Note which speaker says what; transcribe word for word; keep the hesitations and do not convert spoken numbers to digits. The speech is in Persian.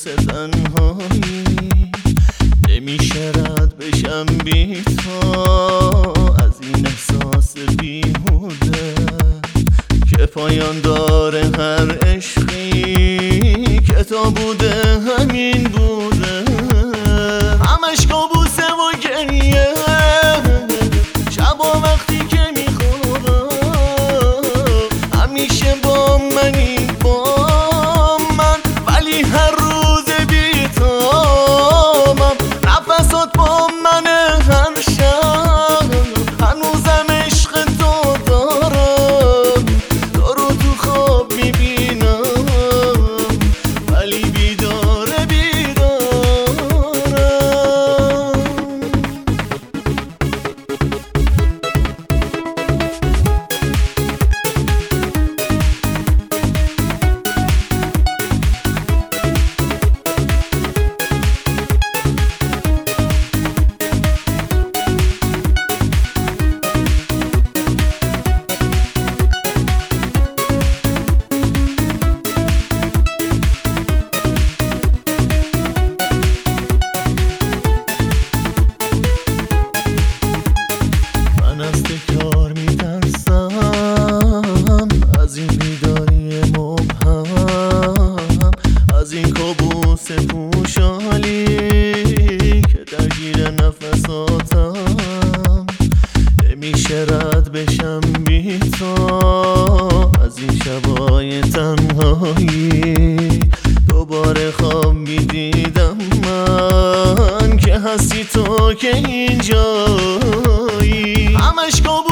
Speaker 1: تنهایی نمیشه رد بشم بی تو از این احساس بیهوده که پایان داره هر عشقی که تا بوده همین بوده همش کابوسه و گریه شبا وقتی که میخوابم همیشه با منی با من ولی هر روز بیتامم نفسات با منه هر شب هنوزم عشق تو دارم تو رو تو خواب میبینم ولی بیداره بیدارم از تکرار میترسم از این بیداری مبهم از این کابوس پوشالی که درگیر نفساتم نمیشه رد بشم بی تو از این شبای تنهایی دوباره خواب میدیدم من که هستی تو که اینجایی همش